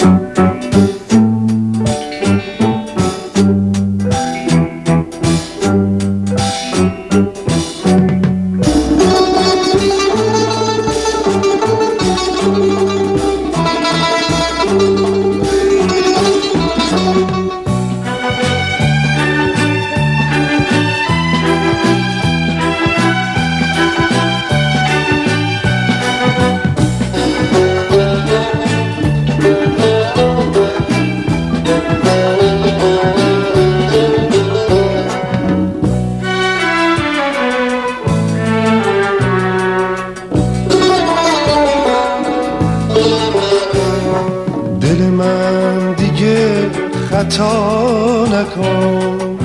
خطا نکن،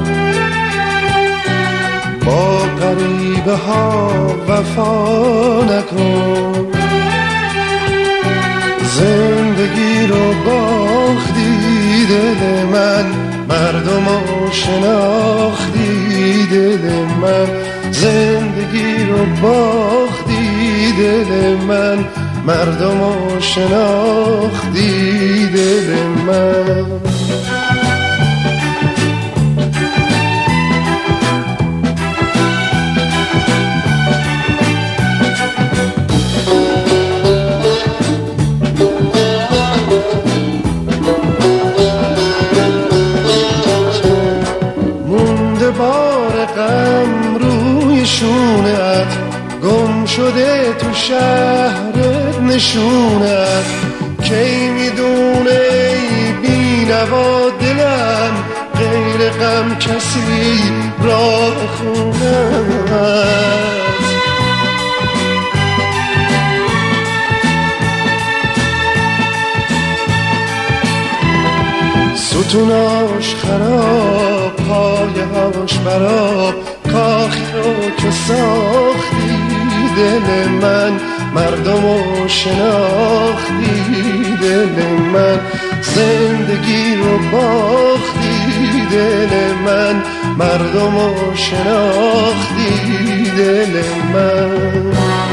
با غریبه ها وفا نکن. زندگی رو باختی دل من، مردم رو شناختی دل من. زندگی رو باختی دل من، مردم رو شناختی دل من. مونده بار غم روی شونت، گم شده تو شهرت نشونت. کی میدونه ای بی نوا دلم، غیر غم کسی راه خونت. ستوناش خراب، پایه‌هاش براب، کاخی رو که ساختی دل من، مردم رو شناختی دل من. زندگی رو باختی دل من، مردم رو شناختی دل من.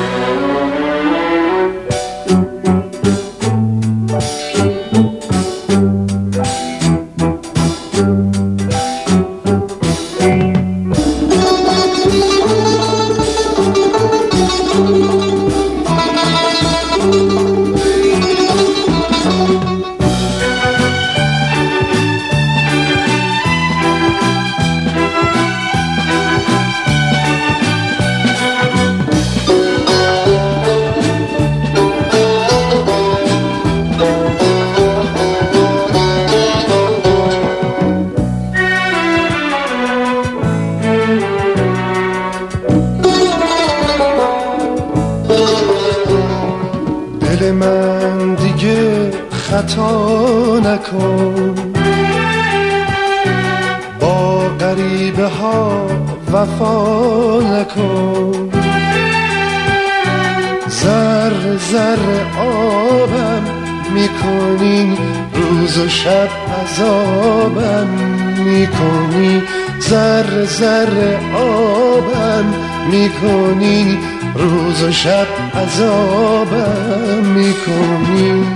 دل من دیگه خطا نکن، با غریبه ها وفا نکن. ذره ذره آبم میکنی، روز و شب عذابم میکنی. ذره ذره آبم میکنی، روز و شب عذابم میکنی.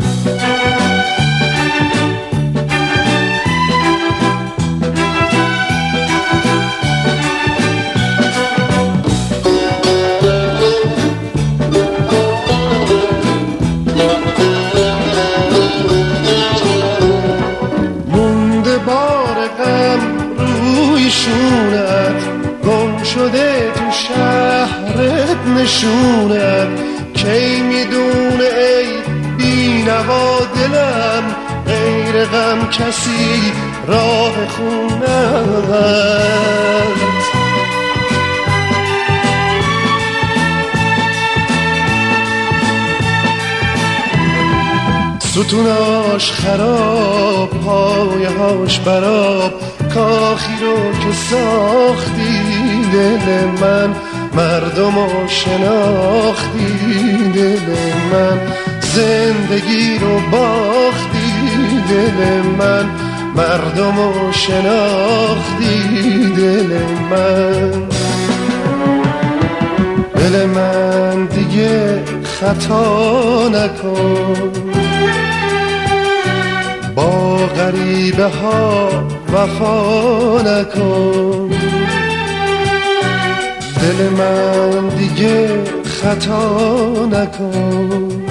مونده بار غم روی شونت، گم شده تو شهرت نشونت. کی میدونه ای بی نوا دلم، غیر غم کسی راه خونت. ستوناش خراب، پایه‌هاش براب، کاخی رو که ساختی دل من، مردم رو شناختی دل من. زندگی رو باختی دل من، مردم رو شناختی دل من. دل من دیگه خطا نکن، غریبه ها وفا نکن، دل من دیگه خطا نکن.